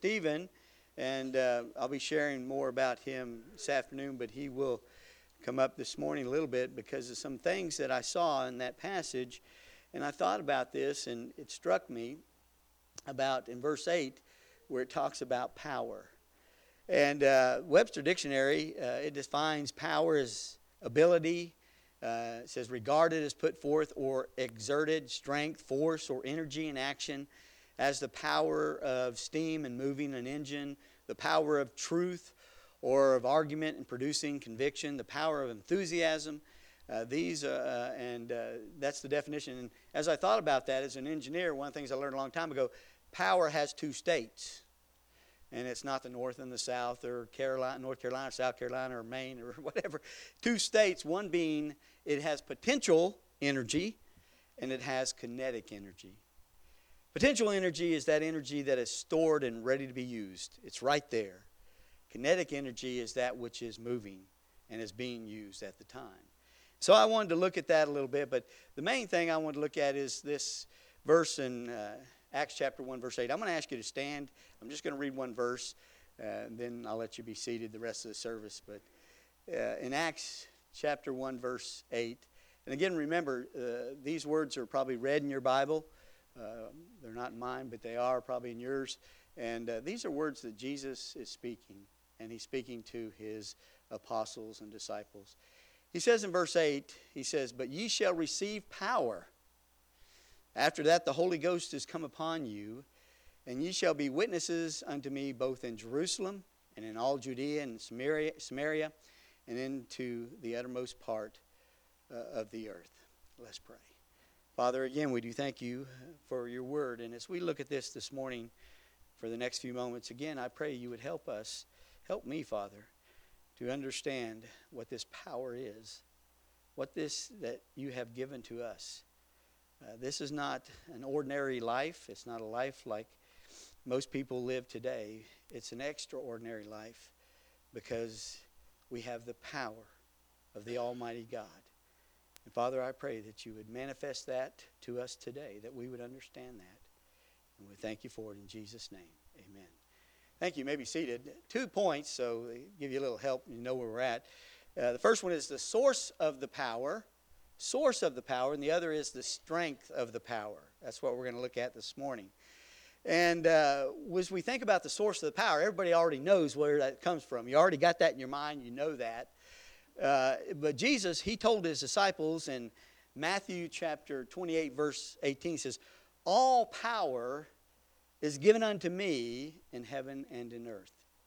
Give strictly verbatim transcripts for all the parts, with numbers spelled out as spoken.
Stephen, and uh, I'll be sharing more about him this afternoon, but he will come up this morning a little bit because of some things that I saw in that passage. And I thought about this, and it struck me about in verse eight where it talks about power. And uh, Webster Dictionary, uh, it defines power as ability. Uh, it says regarded as put forth or exerted strength, force, or energy in action, as the power of steam in moving an engine, the power of truth or of argument in producing conviction, the power of enthusiasm. Uh, these uh, and uh, that's the definition. And as I thought about that as an engineer, one of the things I learned a long time ago, power has two states. And it's not the North and the South or Carolina, North Carolina, South Carolina, or Maine, or whatever. Two states, one being it has potential energy and it has kinetic energy. Potential energy is that energy that is stored and ready to be used. It's right there. Kinetic energy is that which is moving and is being used at the time. So I wanted to look at that a little bit, but the main thing I want to look at is this verse in uh, Acts chapter one, verse eight. I'm going to ask you to stand. I'm just going to read one verse, uh, and then I'll let you be seated the rest of the service. But uh, in Acts chapter one, verse eight, and again, remember, uh, these words are probably read in your Bible. Uh, they're not in mine, but they are probably in yours. And uh, these are words that Jesus is speaking, and he's speaking to his apostles and disciples. He says in verse eight, he says, "But ye shall receive power. After that the Holy Ghost is come upon you, and ye shall be witnesses unto me both in Jerusalem and in all Judea and Samaria, Samaria and into the uttermost part uh, of the earth." Let's pray. Father, again, we do thank you for your word. And as we look at this this morning for the next few moments, again, I pray you would help us, help me, Father, to understand what this power is, what this that you have given to us. Uh, this is not an ordinary life. It's not a life like most people live today. It's an extraordinary life because we have the power of the Almighty God. And Father, I pray that you would manifest that to us today, that we would understand that. And we thank you for it in Jesus' name. Amen. Thank you. You may be seated. Two points, so they give you a little help. You know where we're at. Uh, the first one is the source of the power. Source of the power, and the other is the strength of the power. That's what we're going to look at this morning. And uh, as we think about the source of the power, everybody already knows where that comes from. You already got that in your mind. You know that. Uh, but Jesus, he told his disciples in Matthew chapter twenty-eight, verse eighteen, he says, "All power is given unto me in heaven and in earth."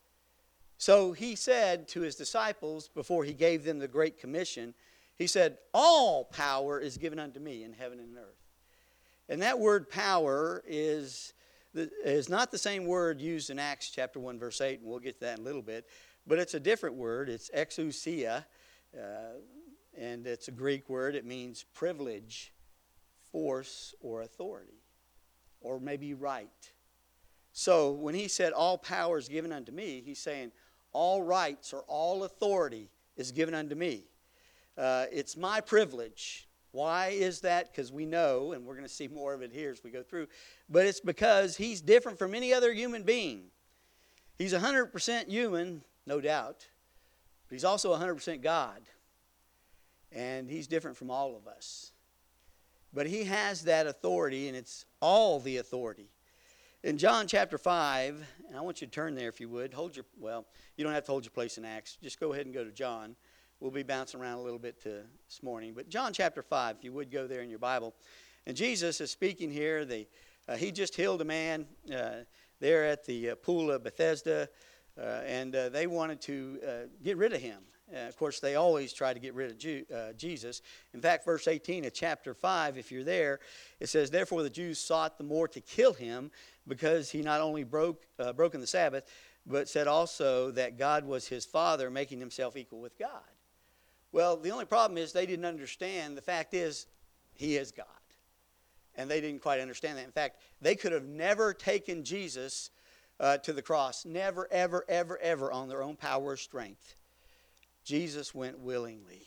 So he said to his disciples before he gave them the Great Commission, he said, "All power is given unto me in heaven and earth." And that word power is, is not the same word used in Acts chapter one, verse eight, and we'll get to that in a little bit. But it's a different word. It's exousia, uh, and it's a Greek word. It means privilege, force, or authority, or maybe right. So when he said, "All power is given unto me," he's saying, all rights or all authority is given unto me. Uh, it's my privilege. Why is that? Because we know, and we're going to see more of it here as we go through, but it's because he's different from any other human being. He's one hundred percent human, no doubt, but he's also one hundred percent God, and he's different from all of us. But he has that authority, and it's all the authority. In John chapter five, and I want you to turn there if you would. Hold your, well, you don't have to hold your place in Acts. Just go ahead and go to John. We'll be bouncing around a little bit to this morning. But John chapter five, if you would go there in your Bible. And Jesus is speaking here. The, uh, he just healed a man uh, there at the uh, pool of Bethesda. Uh, and uh, they wanted to uh, get rid of him. Uh, of course, they always try to get rid of Jew, uh, Jesus. In fact, verse eighteen of chapter five, if you're there, it says, "Therefore the Jews sought the more to kill him, because he not only broke uh, broken the Sabbath, but said also that God was his Father, making himself equal with God." Well, the only problem is they didn't understand. The fact is, he is God. And they didn't quite understand that. In fact, they could have never taken Jesus uh, to the cross. Never, ever, ever, ever on their own power or strength. Jesus went willingly.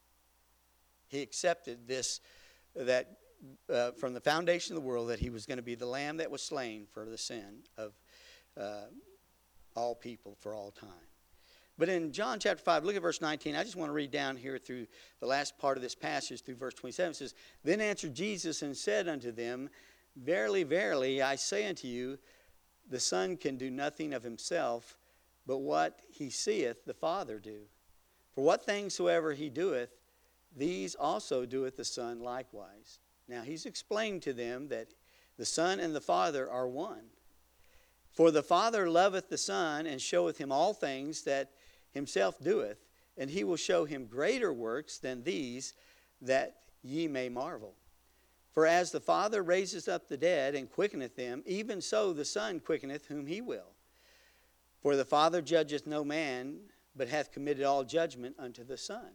He accepted this, that uh, from the foundation of the world, that he was going to be the lamb that was slain for the sin of uh, all people for all time. But in John chapter five, look at verse nineteen. I just want to read down here through the last part of this passage through verse twenty-seven. It says, Then answered Jesus and said unto them, Verily, verily, I say unto you, the Son can do nothing of himself, but what he seeth the Father do. For what things soever he doeth, these also doeth the Son likewise. Now he's explained to them that the Son and the Father are one. For the Father loveth the Son, and showeth him all things that himself doeth, and he will show him greater works than these, that ye may marvel. For as the Father raiseth up the dead, and quickeneth them, even so the Son quickeneth whom he will. For the Father judgeth no man, but hath committed all judgment unto the Son.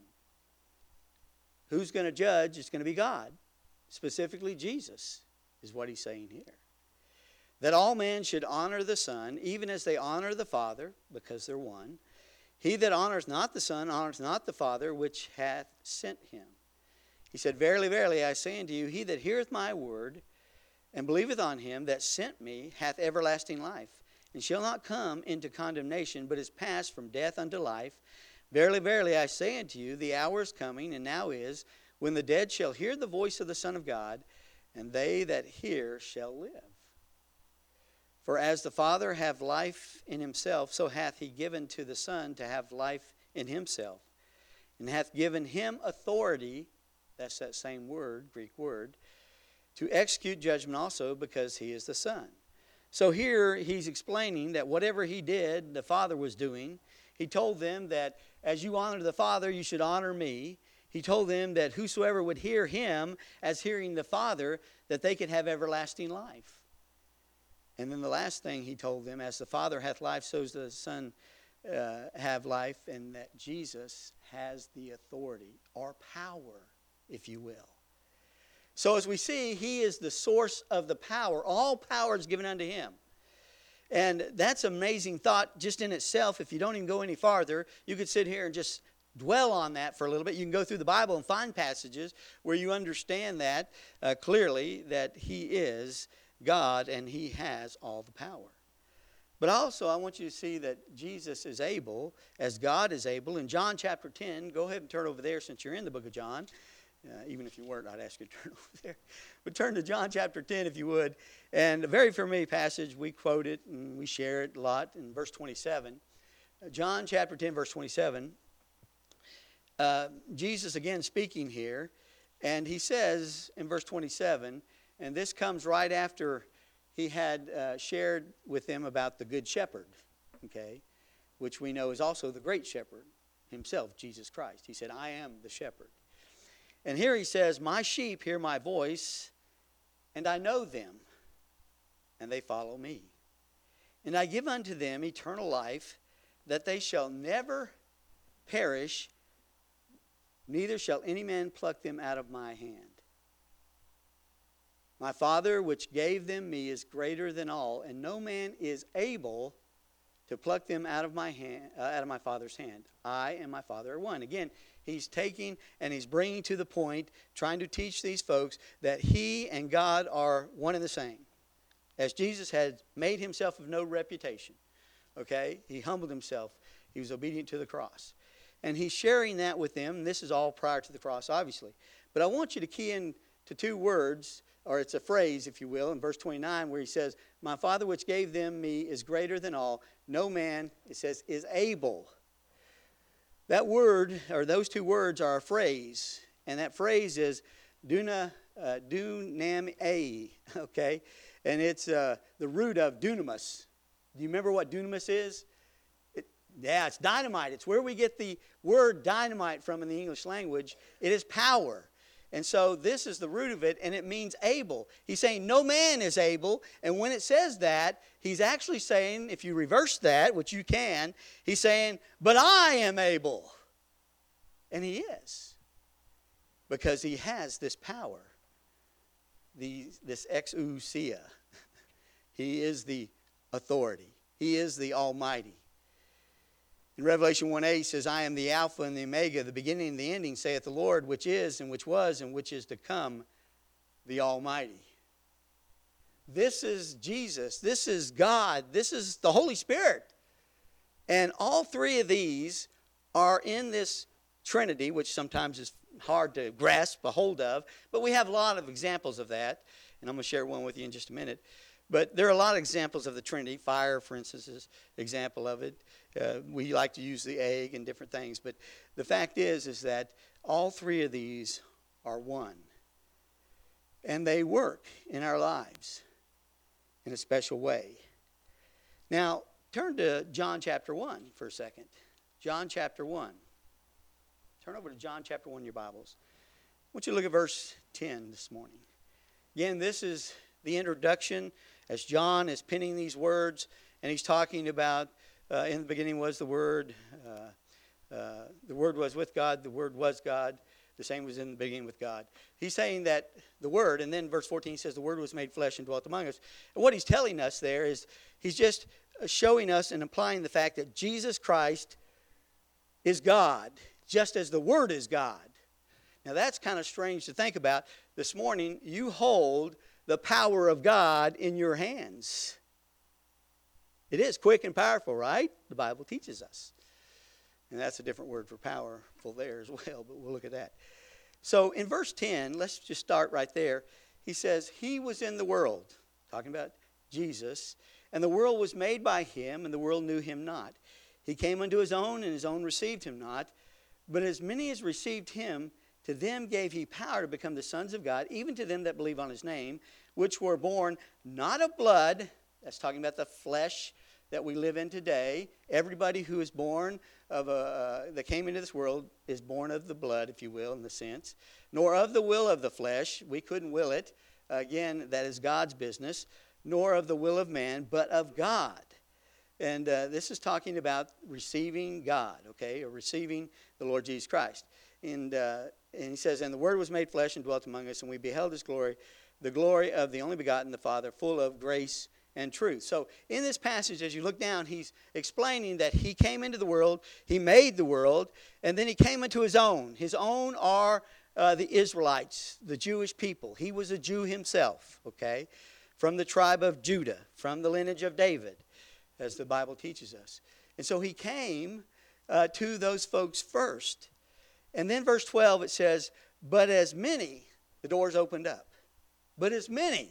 Who's going to judge? It's going to be God. Specifically Jesus, is what he's saying here. That all men should honor the Son, even as they honor the Father, because they're one. He that honors not the Son honors not the Father, which hath sent him. He said, Verily, verily, I say unto you, he that heareth my word, and believeth on him that sent me, hath everlasting life, and shall not come into condemnation, but is passed from death unto life. Verily, verily, I say unto you, the hour is coming, and now is, when the dead shall hear the voice of the Son of God, and they that hear shall live. For as the Father hath life in himself, so hath he given to the Son to have life in himself, and hath given him authority, that's that same word, Greek word, to execute judgment also, because he is the Son. So here he's explaining that whatever he did, the Father was doing. He told them that as you honor the Father, you should honor me. He told them that whosoever would hear him as hearing the Father, that they could have everlasting life. And then the last thing he told them, as the Father hath life, so does the Son uh, have life, and that Jesus has the authority, or power, if you will. So as we see, he is the source of the power. All power is given unto him. And that's an amazing thought just in itself. If you don't even go any farther, you could sit here and just dwell on that for a little bit. You can go through the Bible and find passages where you understand that uh, clearly, that he is God and he has all the power. But also I want you to see that Jesus is able, as God is able. In John chapter ten, go ahead and turn over there since you're in the book of John. Uh, even if you weren't, I'd ask you to turn over there. But turn to John chapter ten if you would. And a very familiar passage, we quote it and we share it a lot in verse twenty-seven. Uh, John chapter ten, verse twenty-seven. Uh, Jesus again speaking here. And he says in verse twenty-seven, and this comes right after he had uh, shared with them about the good shepherd, okay, which we know is also the great shepherd himself, Jesus Christ. He said, I am the shepherd. And here he says, my sheep hear my voice, and I know them, and they follow me. And I give unto them eternal life, that they shall never perish, neither shall any man pluck them out of my hand. My Father, which gave them me, is greater than all, and no man is able to pluck them out of my hand, uh, out of my Father's hand. I and my Father are one. Again, he's taking and he's bringing to the point, trying to teach these folks that he and God are one and the same. As Jesus had made himself of no reputation, okay, he humbled himself. He was obedient to the cross. And he's sharing that with them. And this is all prior to the cross, obviously. But I want you to key in to two words, or it's a phrase, if you will, in verse twenty-nine, where he says, my Father which gave them me is greater than all. No man, it says, is able. That word, or those two words, are a phrase. And that phrase is duna, uh, dunamai, okay? And it's uh, the root of dunamis. Do you remember what dunamis is? It, yeah, it's dynamite. It's where we get the word dynamite from in the English language. It is power. And so this is the root of it, and it means able. He's saying no man is able, and when it says that, he's actually saying, if you reverse that, which you can, he's saying, but I am able. And he is, because he has this power, the, this exousia. He is the authority. He is the Almighty. In Revelation one eight, he says, I am the Alpha and the Omega, the beginning and the ending, saith the Lord, which is and which was and which is to come, the Almighty. This is Jesus. This is God. This is the Holy Spirit. And all three of these are in this Trinity, which sometimes is hard to grasp a hold of. But we have a lot of examples of that. And I'm going to share one with you in just a minute. But there are a lot of examples of the Trinity. Fire, for instance, is an example of it. Uh, we like to use the egg and different things. But the fact is, is that all three of these are one. And they work in our lives in a special way. Now, turn to John chapter one for a second. John chapter one. Turn over to John chapter one in your Bibles. I want you to look at verse ten this morning. Again, this is the introduction as John is penning these words, and he's talking about, uh, in the beginning was the Word, uh, uh, the Word was with God, the Word was God, the same was in the beginning with God. He's saying that the Word, and then verse fourteen says the Word was made flesh and dwelt among us. And what he's telling us there is he's just showing us and implying the fact that Jesus Christ is God, just as the Word is God. Now that's kind of strange to think about. This morning, you hold the power of God in your hands. It is quick and powerful, right? The Bible teaches us. And that's a different word for powerful there as well, but we'll look at that. So in verse ten, let's just start right there. He says, He was in the world, talking about Jesus, and the world was made by Him, and the world knew Him not. He came unto His own, and His own received Him not. But as many as received Him, to them gave He power to become the sons of God, even to them that believe on His name, which were born not of blood, that's talking about the flesh that we live in today. Everybody who is born of a, uh, that came into this world is born of the blood, if you will, in the sense, nor of the will of the flesh. We couldn't will it. Again, that is God's business. Nor of the will of man, but of God. And uh, this is talking about receiving God, okay, or receiving the Lord Jesus Christ. And, uh, and he says, and the Word was made flesh and dwelt among us, and we beheld His glory, the glory of the only begotten, the Father, full of grace and truth. So in this passage, as you look down, he's explaining that He came into the world, He made the world, and then He came into His own. His own are uh, the Israelites, the Jewish people. He was a Jew himself, okay, from the tribe of Judah, from the lineage of David, as the Bible teaches us. And so He came uh, to those folks first. And then verse twelve, it says, but as many, the doors opened up. But as many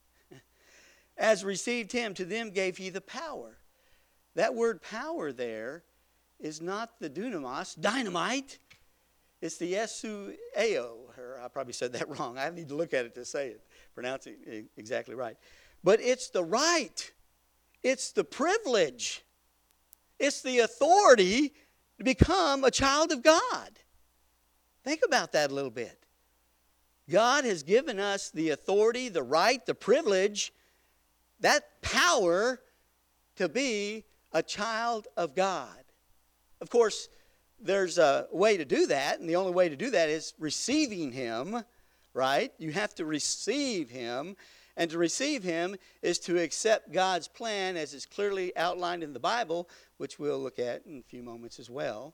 as received Him, to them gave He the power. That word power there is not the dunamis, dynamite. It's the esoueo. Or I probably said that wrong. I need to look at it to say it, pronounce it exactly right. But it's the right. It's the privilege. It's the authority to become a child of God. Think about that a little bit. God has given us the authority, the right, the privilege, that power to be a child of God. Of course, there's a way to do that, and the only way to do that is receiving Him, right? You have to receive Him, and to receive Him is to accept God's plan as is clearly outlined in the Bible, which we'll look at in a few moments as well.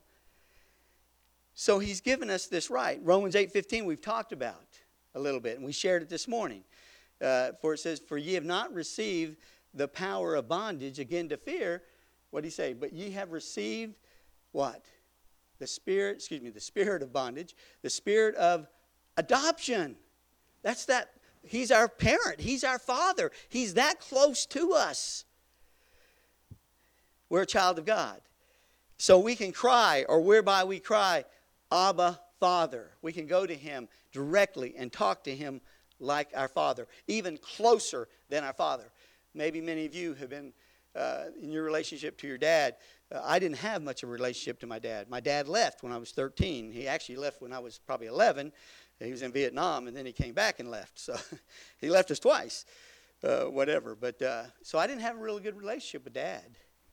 So He's given us this right. Romans eight fifteen we've talked about a little bit, and we shared it this morning. Uh, for it says, for ye have not received the power of bondage again to fear. What did He say? But ye have received what? The spirit, excuse me, the spirit of bondage, the spirit of adoption. That's that. He's our parent. He's our Father. He's that close to us. We're a child of God. So we can cry, or whereby we cry, Abba, Father. We can go to Him directly and talk to Him like our Father, even closer than our Father. Maybe many of you have been uh, in your relationship to your dad. Uh, I didn't have much of a relationship to my dad. My dad left when I was thirteen. He actually left when I was probably eleven. He was in Vietnam, and then he came back and left. So he left us twice, uh, whatever. But uh, so I didn't have a really good relationship with Dad.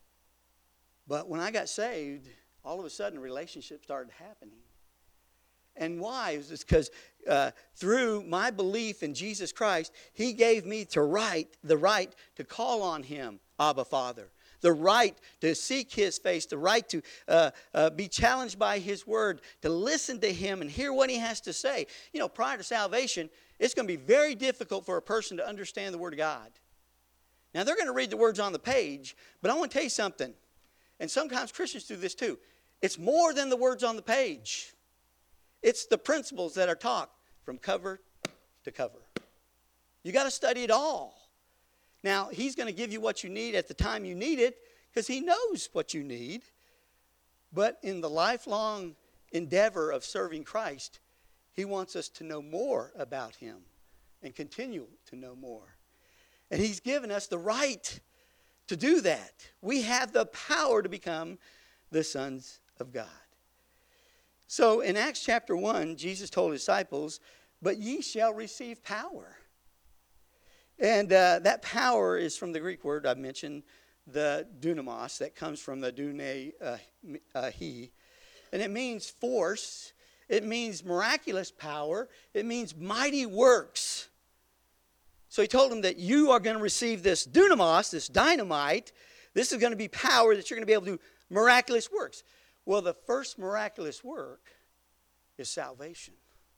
But when I got saved, all of a sudden, a relationship started happening. And why? It was because uh, through my belief in Jesus Christ, He gave me to right, the right to call on Him, Abba, Father. the right to seek His face, the right to uh, uh, be challenged by His word, to listen to Him and hear what He has to say. You know, prior to salvation, it's going to be very difficult for a person to understand the Word of God. Now, they're going to read the words on the page, but I want to tell you something. And sometimes Christians do this too. It's more than the words on the page. It's the principles that are taught from cover to cover. You got to study it all. Now, He's going to give you what you need at the time you need it because He knows what you need. But in the lifelong endeavor of serving Christ, He wants us to know more about Him and continue to know more. And He's given us the right to do that. We have the power to become the sons of God. So in Acts chapter one, Jesus told His disciples, "But ye shall receive power." And uh, that power is from the Greek word I mentioned, the dunamos, that comes from the dune uh, uh, he. And it means force. It means miraculous power. It means mighty works. So He told them that you are going to receive this dunamos, this dynamite. This is going to be power that you're going to be able to do miraculous works. Well, the first miraculous work is salvation.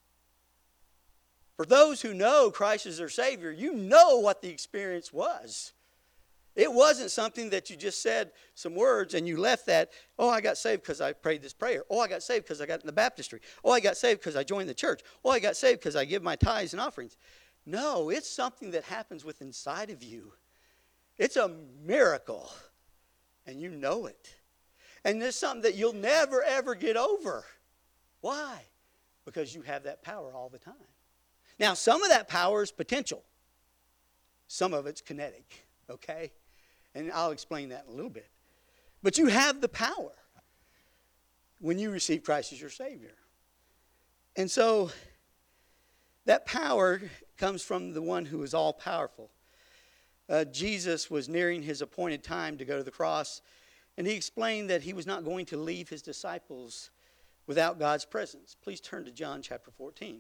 For those who know Christ is their Savior, you know what the experience was. It wasn't something that you just said some words and you left that, oh, I got saved because I prayed this prayer. Oh, I got saved because I got in the baptistry. Oh, I got saved because I joined the church. Oh, I got saved because I give my tithes and offerings. No, it's something that happens within inside of you. It's a miracle, and you know it. And it's something that you'll never, ever get over. Why? Because you have that power all the time. Now, some of that power is potential. Some of it's kinetic, okay? And I'll explain that in a little bit. But you have the power when you receive Christ as your Savior. And so that power comes from the one who is all-powerful. Uh, Jesus was nearing His appointed time to go to the cross, and He explained that He was not going to leave His disciples without God's presence. Please turn to John chapter fourteen.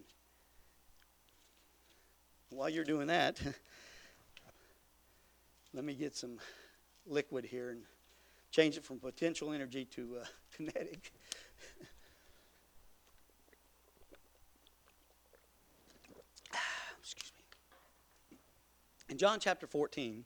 While you're doing that, let me get some liquid here and change it from potential energy to uh, kinetic. Excuse me. In John chapter fourteen,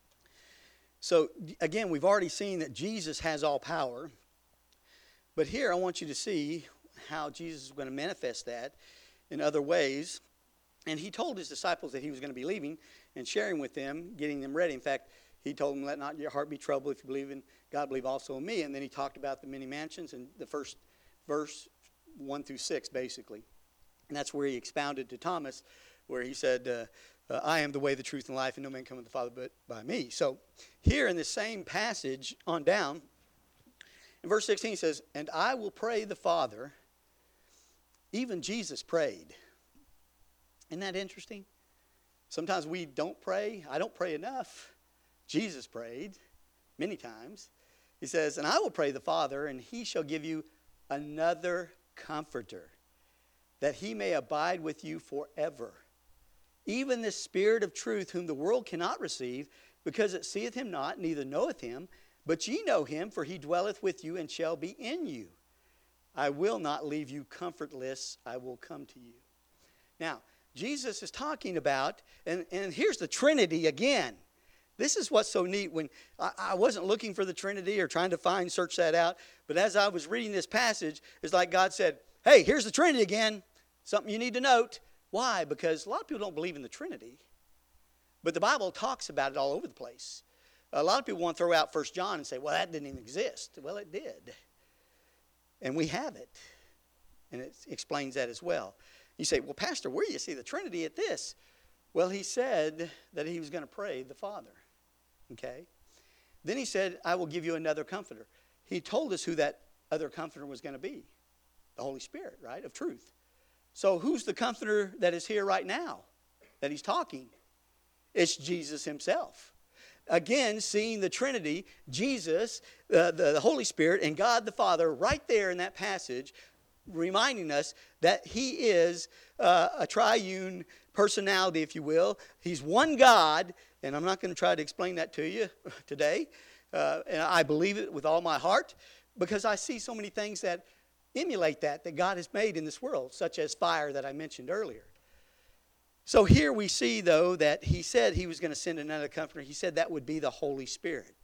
so again, we've already seen that Jesus has all power. But here I want you to see how Jesus is going to manifest that in other ways. And He told His disciples that He was going to be leaving and sharing with them, getting them ready. In fact, He told them, "Let not your heart be troubled. If you believe in God, believe also in me." And then He talked about the many mansions in the first verse, one through six, basically. And that's where He expounded to Thomas, where He said, uh, uh, "I am the way, the truth, and life, and no man cometh to the Father but by me." So here in the same passage on down, in verse sixteen, He says, "And I will pray the Father." Even Jesus prayed. Isn't that interesting? Sometimes we don't pray. I don't pray enough. Jesus prayed many times. He says, "And I will pray the Father, and He shall give you another Comforter, that He may abide with you forever. Even the Spirit of truth, whom the world cannot receive, because it seeth Him not, neither knoweth Him. But ye know Him, for He dwelleth with you and shall be in you. I will not leave you comfortless. I will come to you." Now, Jesus is talking about, and, and here's the Trinity again. This is what's so neat. When I, I wasn't looking for the Trinity or trying to find, search that out, but as I was reading this passage, it's like God said, "Hey, here's the Trinity again. Something you need to note." Why? Because a lot of people don't believe in the Trinity. But the Bible talks about it all over the place. A lot of people want to throw out First John and say, "Well, that didn't even exist." Well, it did. And we have it. And it explains that as well. You say, "Well, Pastor, where do you see the Trinity at this?" Well, He said that He was going to pray the Father. Okay? Then He said, "I will give you another Comforter." He told us who that other Comforter was going to be. The Holy Spirit, right, of truth. So who's the Comforter that is here right now that He's talking? It's Jesus Himself. Again, seeing the Trinity, Jesus, uh, the, the Holy Spirit, and God the Father right there in that passage, reminding us that He is uh, a triune personality, if you will. He's one God, and I'm not going to try to explain that to you today, Uh, and I believe it with all my heart because I see so many things that emulate that, that God has made in this world, such as fire that I mentioned earlier. So here we see, though, that he said he was going to send another comforter. He said that would be the Holy Spirit.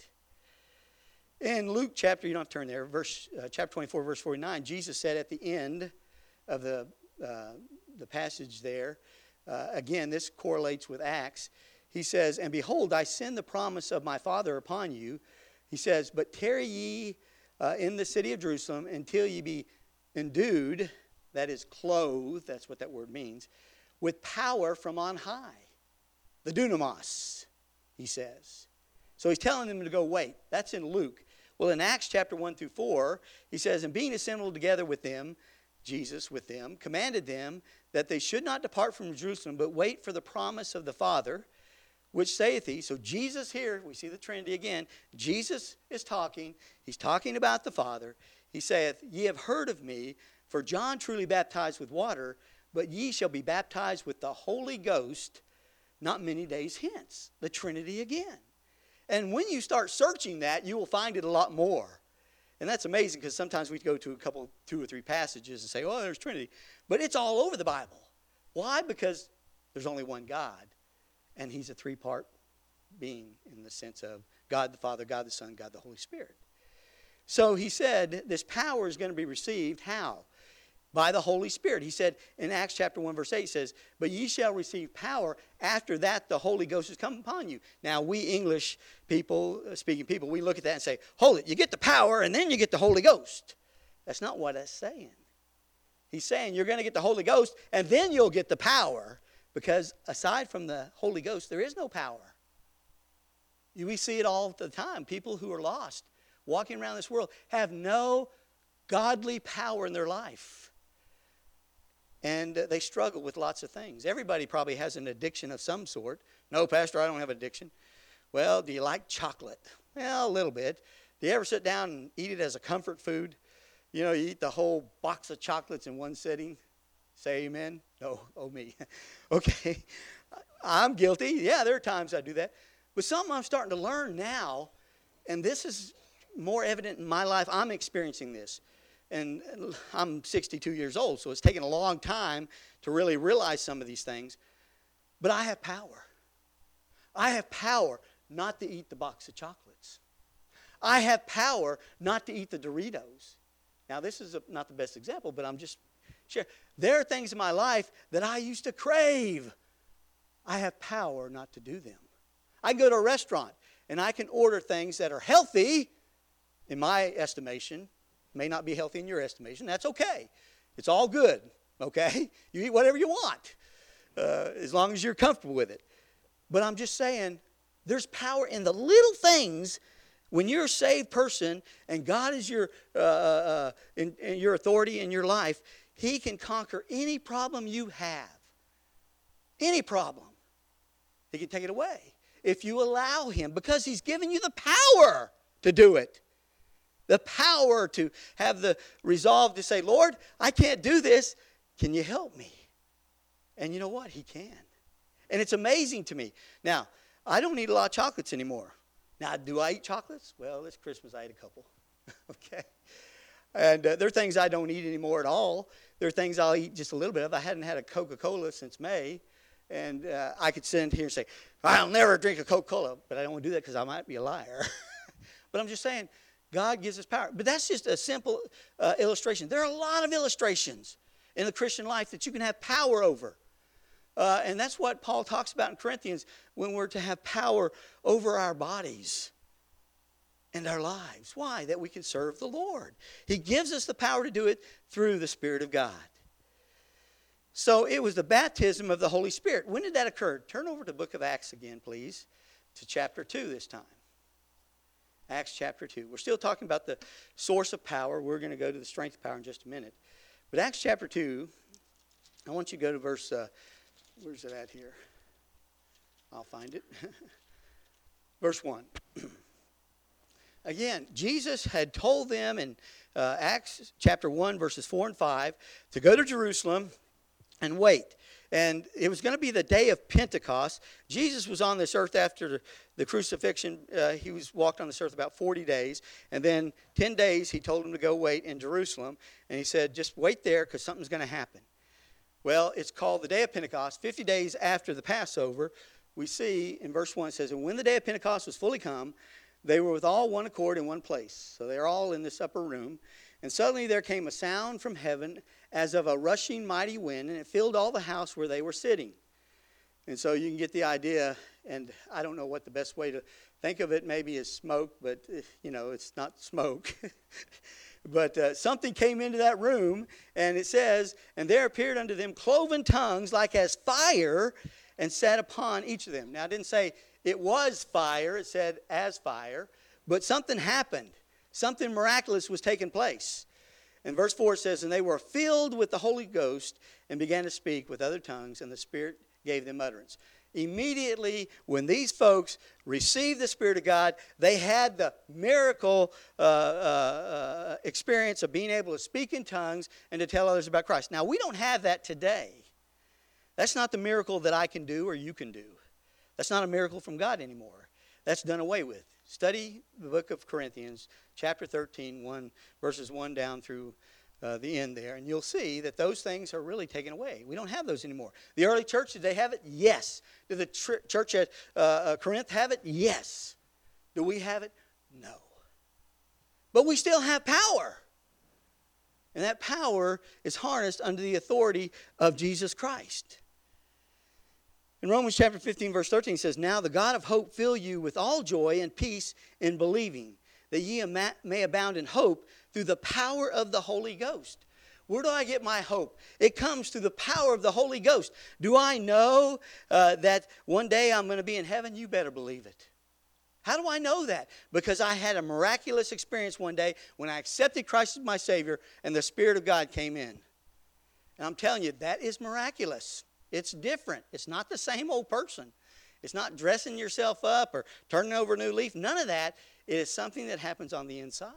In Luke chapter, you don't have to turn there, verse uh, chapter twenty-four, verse forty-nine, Jesus said at the end of the uh, the passage there, uh, again, this correlates with Acts. He says, "And behold, I send the promise of my Father upon you." He says, "But tarry ye uh, in the city of Jerusalem until ye be endued," that is clothed, that's what that word means, "with power from on high." The dunamis, he says. So he's telling them to go wait. That's in Luke. Well, in Acts chapter one through four, he says, "And being assembled together with them," Jesus with them, "commanded them that they should not depart from Jerusalem, but wait for the promise of the Father, which saith he." So Jesus here, we see the Trinity again. Jesus is talking. He's talking about the Father. He saith, "Ye have heard of me, for John truly baptized with water, but ye shall be baptized with the Holy Ghost not many days hence." The Trinity again. And when you start searching that, you will find it a lot more. And that's amazing because sometimes we go to a couple, two or three passages and say, "Oh, there's Trinity." But it's all over the Bible. Why? Because there's only one God. And he's a three-part being in the sense of God the Father, God the Son, God the Holy Spirit. So he said this power is going to be received. How? By the Holy Spirit. He said in Acts chapter one verse eight, he says, "But ye shall receive power. After that the Holy Ghost has come upon you." Now we English people, speaking people, we look at that and say, hold it, you get the power and then you get the Holy Ghost. That's not what that's saying. He's saying you're going to get the Holy Ghost and then you'll get the power, because aside from the Holy Ghost there is no power. We see it all the time. People who are lost, walking around this world, have no godly power in their life. And they struggle with lots of things. Everybody probably has an addiction of some sort. "No, Pastor, I don't have an addiction." Well, do you like chocolate? Well, a little bit. Do you ever sit down and eat it as a comfort food? You know, you eat the whole box of chocolates in one sitting. Say amen? No, oh me. Okay, I'm guilty. Yeah, there are times I do that. But something I'm starting to learn now, and this is more evident in my life. I'm experiencing this. And I'm sixty-two years old, so it's taken a long time to really realize some of these things. But I have power. I have power not to eat the box of chocolates. I have power not to eat the Doritos. Now, this is a, not the best example, but I'm just sharing. There are things in my life that I used to crave. I have power not to do them. I go to a restaurant, and I can order things that are healthy, in my estimation. May not be healthy in your estimation. That's okay. It's all good, okay? You eat whatever you want, uh, as long as you're comfortable with it. But I'm just saying, there's power in the little things. When you're a saved person and God is your, uh, uh, in, in your authority in your life, He can conquer any problem you have. Any problem. He can take it away if you allow Him, because He's given you the power to do it. The power to have the resolve to say, "Lord, I can't do this. Can you help me?" And you know what? He can. And it's amazing to me. Now, I don't eat a lot of chocolates anymore. Now, do I eat chocolates? Well, this Christmas I ate a couple. Okay. And uh, there are things I don't eat anymore at all. There are things I'll eat just a little bit of. I hadn't had a Coca-Cola since May. And uh, I could sit here and say, "I'll never drink a Coca-Cola." But I don't want to do that because I might be a liar. But I'm just saying, God gives us power. But that's just a simple uh, illustration. There are a lot of illustrations in the Christian life that you can have power over. Uh, and that's what Paul talks about in Corinthians, when we're to have power over our bodies and our lives. Why? That we can serve the Lord. He gives us the power to do it through the Spirit of God. So it was the baptism of the Holy Spirit. When did that occur? Turn over to the book of Acts again, please, to chapter two this time. Acts chapter two. We're still talking about the source of power. We're going to go to the strength of power in just a minute. But Acts chapter two, I want you to go to verse, uh, where's it at here? I'll find it. Verse one. Again, Jesus had told them in uh, Acts chapter one, verses four and five, to go to Jerusalem and wait. And it was going to be the day of Pentecost. Jesus was on this earth after the crucifixion. Uh, he was walked on this earth about forty days. And then ten days, he told them to go wait in Jerusalem. And he said, just wait there because something's going to happen. Well, it's called the day of Pentecost. fifty days after the Passover, we see in verse one, it says, and when the day of Pentecost was fully come, they were with all one accord in one place. So they're all in this upper room. And suddenly there came a sound from heaven as of a rushing mighty wind, and it filled all the house where they were sitting. And so you can get the idea, and I don't know what the best way to think of it maybe is smoke, but, you know, it's not smoke. But uh, something came into that room, and it says, and there appeared unto them cloven tongues like as fire, and sat upon each of them. Now, it didn't say it was fire. It said as fire. But something happened. Something miraculous was taking place. And verse four says, and they were filled with the Holy Ghost and began to speak with other tongues, and the Spirit gave them utterance. Immediately, when these folks received the Spirit of God, they had the miracle uh, uh, experience of being able to speak in tongues and to tell others about Christ. Now, we don't have that today. That's not the miracle that I can do or you can do. That's not a miracle from God anymore. That's done away with. Study the book of Corinthians, chapter thirteen, one, verses one down through uh, the end there, and you'll see that those things are really taken away. We don't have those anymore. The early church, did they have it? Yes. Did the tr- church at uh, uh, Corinth have it? Yes. Do we have it? No. But we still have power. And that power is harnessed under the authority of Jesus Christ. In Romans chapter fifteen, verse thirteen, it says, now the God of hope fill you with all joy and peace in believing, that ye may abound in hope through the power of the Holy Ghost. Where do I get my hope? It comes through the power of the Holy Ghost. Do I know uh, that one day I'm going to be in heaven? You better believe it. How do I know that? Because I had a miraculous experience one day when I accepted Christ as my Savior and the Spirit of God came in. And I'm telling you, that is miraculous. It's different. It's not the same old person. It's not dressing yourself up or turning over a new leaf. None of that. It is something that happens on the inside.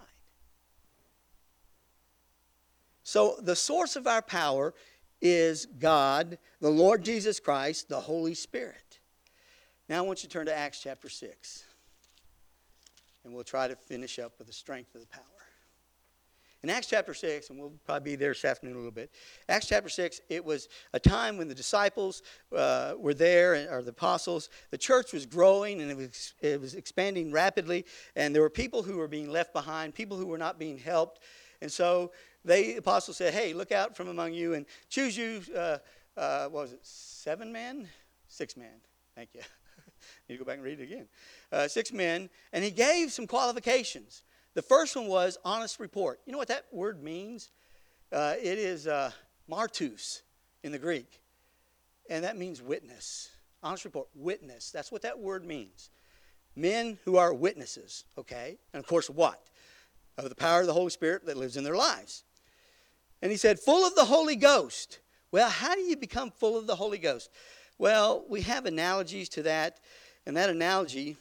So the source of our power is God, the Lord Jesus Christ, the Holy Spirit. Now I want you to turn to Acts chapter six. And we'll try to finish up with the strength of the power. In Acts chapter six, and we'll probably be there this afternoon a little bit. Acts chapter six, it was a time when the disciples uh, were there, or the apostles. The church was growing, and it was, it was expanding rapidly. And there were people who were being left behind, people who were not being helped. And so they, the apostles said, hey, look out from among you and choose you, uh, uh, what was it, seven men? Six men. Thank you. Need to go back and read it again. Uh, six men. And he gave some qualifications. The first one was honest report. You know what that word means? Uh, it is uh, martus in the Greek. And that means witness. Honest report, witness. That's what that word means. Men who are witnesses, okay? And of course, what? Of the power of the Holy Spirit that lives in their lives. And he said, full of the Holy Ghost. Well, how do you become full of the Holy Ghost? Well, we have analogies to that. And that analogy,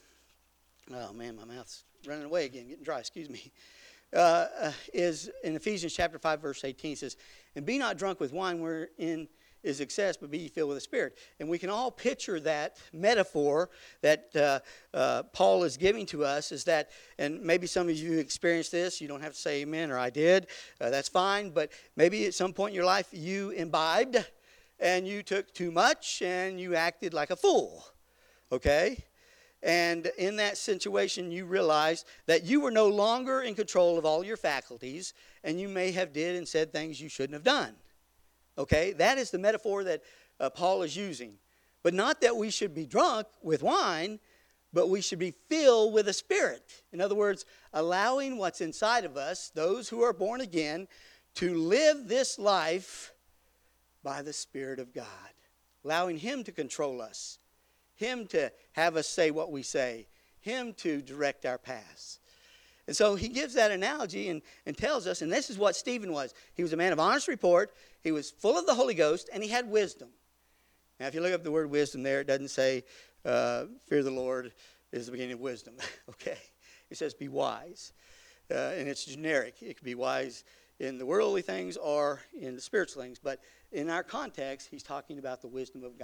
oh man, my mouth's running away again, getting dry, excuse me, uh, uh, is in Ephesians chapter five, verse eighteen. It says, and be not drunk with wine wherein is excess, but be ye filled with the Spirit. And we can all picture that metaphor that uh, uh, Paul is giving to us is that, and maybe some of you experienced this, you don't have to say amen or I did, uh, that's fine, but maybe at some point in your life you imbibed and you took too much and you acted like a fool, okay? And in that situation, you realized that you were no longer in control of all your faculties, and you may have did and said things you shouldn't have done. Okay, that is the metaphor that uh, Paul is using. But not that we should be drunk with wine, but we should be filled with the Spirit. In other words, allowing what's inside of us, those who are born again, to live this life by the Spirit of God. Allowing Him to control us. Him to have us say what we say. Him to direct our paths. And so he gives that analogy and, and tells us, and this is what Stephen was. He was a man of honest report. He was full of the Holy Ghost, and he had wisdom. Now, if you look up the word wisdom there, it doesn't say uh, fear the Lord is the beginning of wisdom. Okay? It says be wise. Uh, and it's generic. It could be wise in the worldly things or in the spiritual things. But in our context, he's talking about the wisdom of God.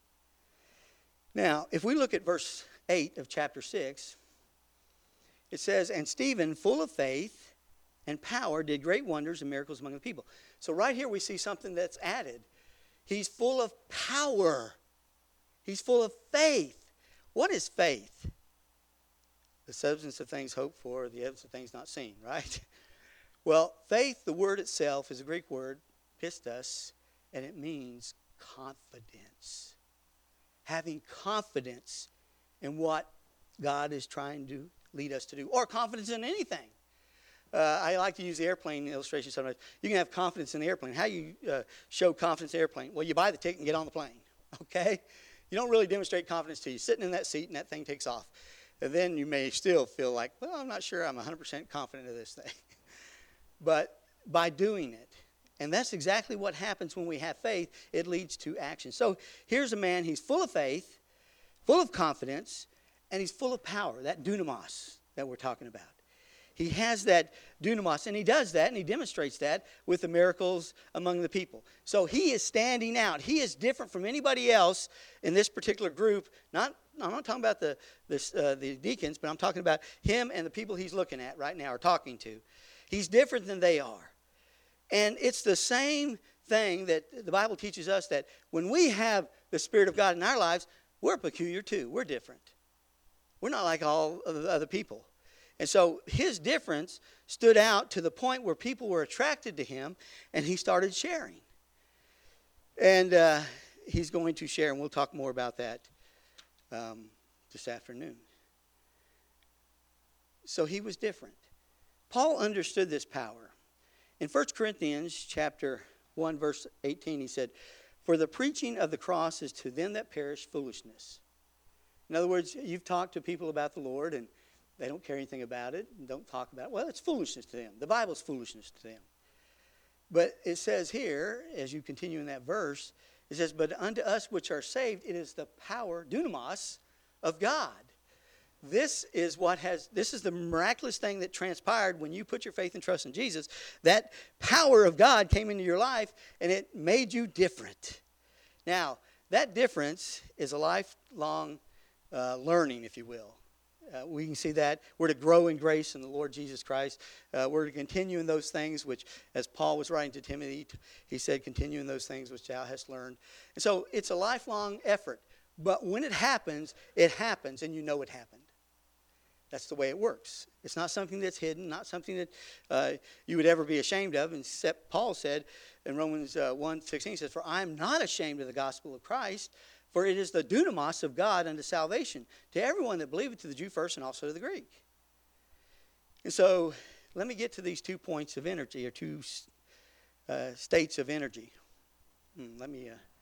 Now, if we look at verse eight of chapter six, it says, and Stephen, full of faith and power, did great wonders and miracles among the people. So right here we see something that's added. He's full of power. He's full of faith. What is faith? The substance of things hoped for, the evidence of things not seen, right? Well, faith, the word itself, is a Greek word, pistos, and it means confidence. Having confidence in what God is trying to lead us to do, or confidence in anything. Uh, I like to use the airplane illustration sometimes. You can have confidence in the airplane. How do you uh, show confidence in the airplane? Well, you buy the ticket and get on the plane, okay? You don't really demonstrate confidence till you're sitting in that seat and that thing takes off. And then you may still feel like, well, I'm not sure I'm one hundred percent confident of this thing. But by doing it, and that's exactly what happens when we have faith, it leads to action. So here's a man, he's full of faith, full of confidence, and he's full of power, that dunamis that we're talking about. He has that dunamis, and he does that, and he demonstrates that with the miracles among the people. So he is standing out. He is different from anybody else in this particular group. Not, I'm not talking about the, the, uh, the deacons, but I'm talking about him and the people he's looking at right now or talking to. He's different than they are. And it's the same thing that the Bible teaches us, that when we have the Spirit of God in our lives, we're peculiar too. We're different. We're not like all of the other people. And so his difference stood out to the point where people were attracted to him, and he started sharing. And uh, he's going to share, and we'll talk more about that um, this afternoon. So he was different. Paul understood this power. In First Corinthians chapter one, verse eighteen, he said, for the preaching of the cross is to them that perish foolishness. In other words, you've talked to people about the Lord, and they don't care anything about it and don't talk about it. Well, it's foolishness to them. The Bible's foolishness to them. But it says here, as you continue in that verse, it says, but unto us which are saved, it is the power, dunamis, of God. This is what has, this is the miraculous thing that transpired when you put your faith and trust in Jesus. That power of God came into your life, and it made you different. Now, that difference is a lifelong uh, learning, if you will. Uh, we can see that. We're to grow in grace in the Lord Jesus Christ. Uh, we're to continue in those things which, as Paul was writing to Timothy, he said, continue in those things which thou hast learned. And so it's a lifelong effort. But when it happens, it happens, and you know it happened. That's the way it works. It's not something that's hidden, not something that uh, you would ever be ashamed of. And Paul said in Romans uh, one sixteen, he says, for I am not ashamed of the gospel of Christ, for it is the dunamis of God unto salvation, to everyone that believeth, to the Jew first and also to the Greek. And so let me get to these two points of energy, or two uh, states of energy. Hmm, let me uh,